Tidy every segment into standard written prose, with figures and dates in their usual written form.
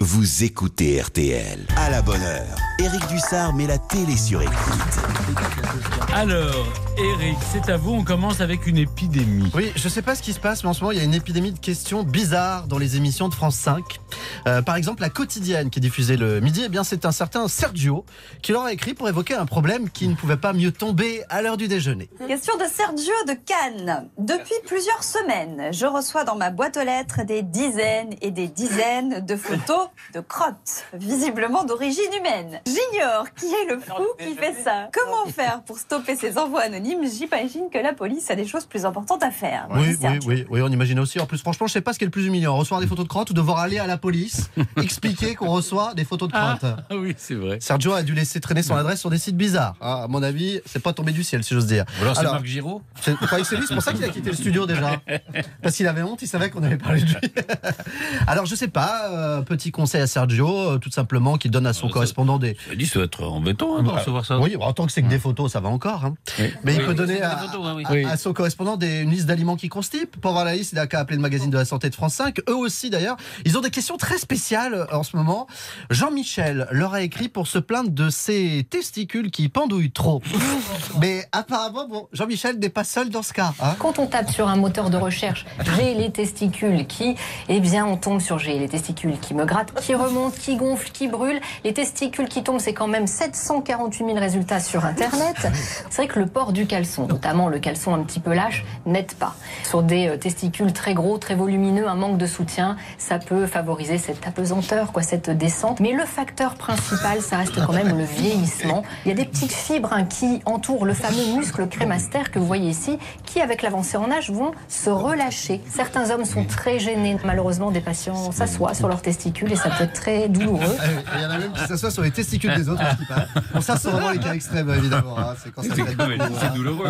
vous écoutez RTL. À la bonne heure, Éric Dussard met la télé sur écoute. Alors, Éric, c'est à vous, on commence avec une épidémie. Oui, je sais pas ce qui se passe, mais en ce moment, il y a une épidémie de questions bizarres dans les émissions de France 5. Par exemple, la quotidienne qui est diffusée le midi, eh bien, c'est un certain Sergio qui leur a écrit pour évoquer un problème qui ne pouvait pas mieux tomber à l'heure du déjeuner. Question de Sergio de Cannes. Depuis plusieurs semaines, je reçois dans ma boîte aux lettres des dizaines et des dizaines de photos de crottes, visiblement d'origine humaine. J'ignore qui est le fou qui fait ça. Comment faire pour stopper ces envois anonymes? J'imagine que la police a des choses plus importantes à faire. Oui, on imagine aussi. En plus, franchement, je sais pas ce qui est le plus humiliant, recevoir des photos de crottes ou devoir aller à la police expliquer qu'on reçoit des photos de crottes. Ah oui, c'est vrai. Sergio a dû laisser traîner son adresse sur des sites bizarres. Ah, à mon avis, c'est pas tombé du ciel, si j'ose dire. Ou alors c'est Marc Giraud. Vous croyez que c'est lui? C'est pour ça qu'il a quitté le studio déjà. Parce qu'il avait honte, il savait qu'on avait parlé de lui. Alors, je sais pas, petit conseil à Sergio, tout simplement, qu'il donne à son correspondant des... Ça dit, ça doit être embêtant de recevoir ça. Oui, en tant que c'est que des photos, ça va encore. Hein. Oui. Mais il peut donner Oui. à son correspondant une liste d'aliments qui constipent. Pour voir la liste, il a qu'à appeler le magazine de la santé de France 5. Eux aussi, d'ailleurs, ils ont des questions très spéciales en ce moment. Jean-Michel leur a écrit pour se plaindre de ses testicules qui pendouillent trop. Mais apparemment, bon, Jean-Michel n'est pas seul dans ce cas. Hein. Quand on tape sur un moteur de recherche, j'ai les testicules qui, eh bien, on tombe sur j'ai les testicules qui me grattent, qui remontent, qui gonflent, qui brûlent. Les testicules qui tombent, c'est quand même 748 000 résultats sur Internet. C'est vrai que le port du caleçon, notamment le caleçon un petit peu lâche, n'aide pas. Sur des testicules très gros, très volumineux, un manque de soutien, ça peut favoriser cette apesanteur, cette descente. Mais le facteur principal, ça reste quand même le vieillissement. Il y a des petites fibres qui entourent le fameux muscle crémaster que vous voyez ici, qui, avec l'avancée en âge, vont se relâcher. Certains hommes sont très gênés. Malheureusement, des patients s'assoient sur leurs testicules et ça peut être très douloureux. Il y en a même qui s'assoient sur les testicules des autres. Bon, ça, c'est vraiment les cas extrêmes, évidemment. Hein. C'est quand ça c'est douloureux.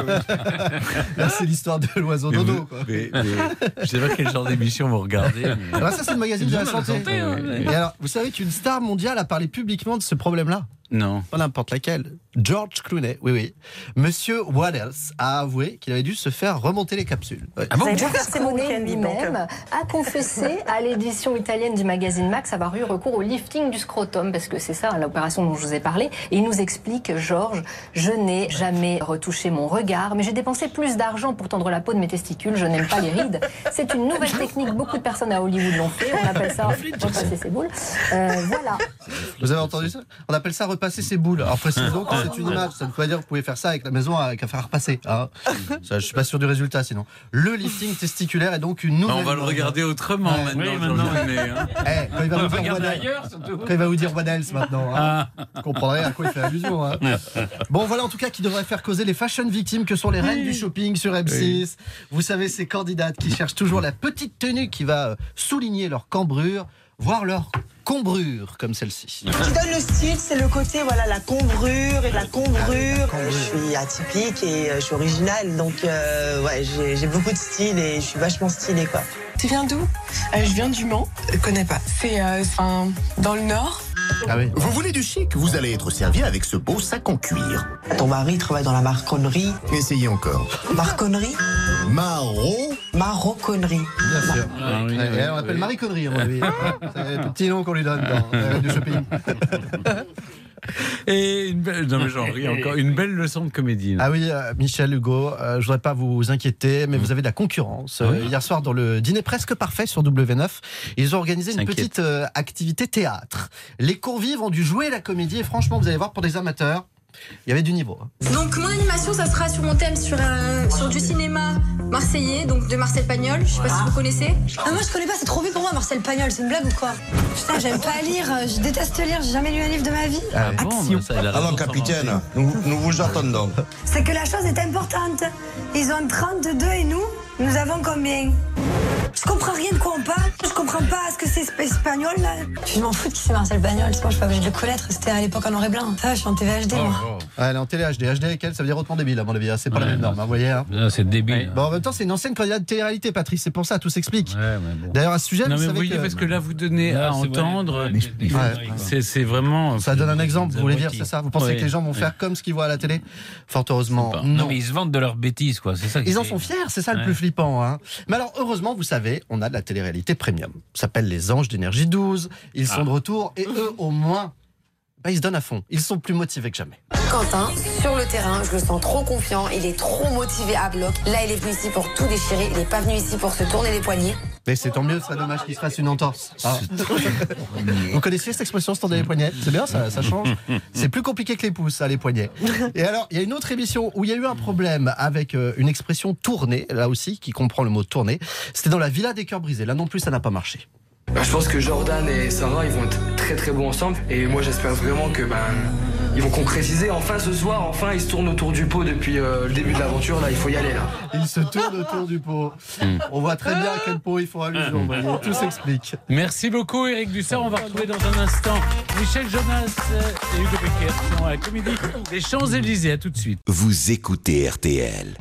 Là, c'est l'histoire de l'oiseau dodo. Quoi. Mais, je sais pas quel genre d'émission vous regardez. Mais... Alors ça, c'est le magazine de la santé. Et alors, vous savez qu'une star mondiale a parlé publiquement de ce problème-là. Non. Pas n'importe laquelle. George Clooney, oui. Monsieur Waddles a avoué qu'il avait dû se faire remonter les capsules. Ouais. Ah bon? George Clooney lui-même a confessé à l'édition italienne du magazine Max avoir eu recours au lifting du scrotum, parce que c'est ça l'opération dont je vous ai parlé. Et il nous explique, George, je n'ai jamais retouché mon regard, mais j'ai dépensé plus d'argent pour tendre la peau de mes testicules, je n'aime pas les rides. C'est une nouvelle technique, beaucoup de personnes à Hollywood l'ont fait, on appelle ça repasser ses boules. Voilà. Vous avez entendu ça? On appelle ça repasser ses boules. Alors précisons que c'est une image, ça ne veut pas dire que vous pouvez faire ça avec la maison avec un fer repasser. Hein. Ça, je suis pas sûr du résultat sinon. Le lifting testiculaire est donc une nouvelle... On va le regarder autrement maintenant. Oui, maintenant. Quand il va vous dire quand il va vous dire Waddles maintenant, hein, vous comprendrez à quoi il fait allusion. Hein. Bon voilà en tout cas qui devrait faire causer les fashion victimes que sont les reines du shopping sur M6. Oui. Vous savez ces candidates qui cherchent toujours la petite tenue qui va souligner leur cambrure, voire leur combrure comme celle-ci. Ce qui donne le style, c'est le côté, voilà, la cambrure et la cambrure. Je suis atypique et je suis originale, donc ouais, j'ai beaucoup de style et je suis vachement stylée, quoi. Tu viens d'où? Je viens du Mans. Je connais pas. C'est dans le Nord. Ah oui. Vous voulez du chic? Vous allez être servi avec ce beau sac en cuir. Ton mari travaille dans la marconnerie. Essayez encore. Marconnerie? Maroconnerie. Bien sûr. On l'appelle Marie Connerie, à mon avis. C'est le petit nom qu'on lui donne dans du shopping. Et une belle, non mais j'en ris encore, une belle leçon de comédie. Là. Ah oui, Michel, Hugo, je voudrais pas vous inquiéter, mais vous avez de la concurrence. Hier soir, dans le dîner presque parfait sur W9, ils ont organisé une petite activité théâtre. Les convives ont dû jouer la comédie et franchement, vous allez voir, pour des amateurs, il y avait du niveau. Donc mon animation, ça sera sur mon thème sur du cinéma marseillais, donc de Marcel Pagnol. Je sais pas si vous connaissez. Ah, moi je connais pas, c'est trop vieux pour moi Marcel Pagnol, c'est une blague ou quoi? Putain, j'aime pas lire, je déteste lire, j'ai jamais lu un livre de ma vie. Ah bon, alors capitaine, nous vous attendons. C'est que la chose est importante. Ils ont 32 et nous avons combien? Je comprends rien de quoi on parle. Je comprends pas ce que c'est espagnol là. Je m'en fous de qui c'est Marcel Pagnol. C'est bon, je suis pas obligée de le connaître. C'était à l'époque en noir et blanc. Ça, je suis en TV HD moi. Elle est en télé HD. HD avec elle, ça veut dire autrement débile à mon avis. C'est pas la même norme, vous voyez. Hein. C'est débile. Bon, en même temps, c'est une ancienne candidate de télé-réalité, Patrice. C'est pour ça, tout s'explique. Bon. D'ailleurs, à ce sujet, non, vous mais savez voyez, que... parce que là, vous donnez à entendre. C'est vraiment. Ça donne un exemple, vous voulez dire, c'est ça? Vous pensez que les gens vont faire comme ce qu'ils voient à la télé? Fort heureusement, non. Mais ils se vantent de leurs bêtises, quoi. C'est ça. Ils en sont fiers, c'est ça le plus flippant. Hein. Mais alors, heureusement, vous savez savez, on a de la télé-réalité premium. Ça s'appelle les Anges d'Énergie 12. Ils sont de retour et eux, au moins, ils se donnent à fond. Ils sont plus motivés que jamais. Quentin, sur le terrain, je le sens trop confiant. Il est trop motivé à bloc. Là, il est venu ici pour tout déchirer. Il n'est pas venu ici pour se tourner les poignets. Mais c'est tant mieux, ce serait dommage qu'il se fasse une entorse. Ah. Vous connaissiez cette expression, se tourner les poignets? C'est bien, ça change. C'est plus compliqué que les pouces, ça, les poignets. Et alors, il y a une autre émission où il y a eu un problème avec une expression tournée, là aussi, qui comprend le mot tourner. C'était dans la Villa des Cœurs Brisés. Là non plus, ça n'a pas marché. Je pense que Jordan et Sarah, ils vont être très très bons ensemble. Et moi, j'espère vraiment que ils vont concrétiser. Enfin, ce soir, enfin, ils se tournent autour du pot depuis le début de l'aventure. Là, il faut y aller, là. Ils se tournent autour du pot. On voit très bien à quel pot ils font allusion. Tout s'explique. Merci beaucoup, Éric Dussart. On va retrouver dans un instant Michel Jonas et Hugo Becker qui sont à la Comédie des Champs-Élysées. À tout de suite. Vous écoutez RTL.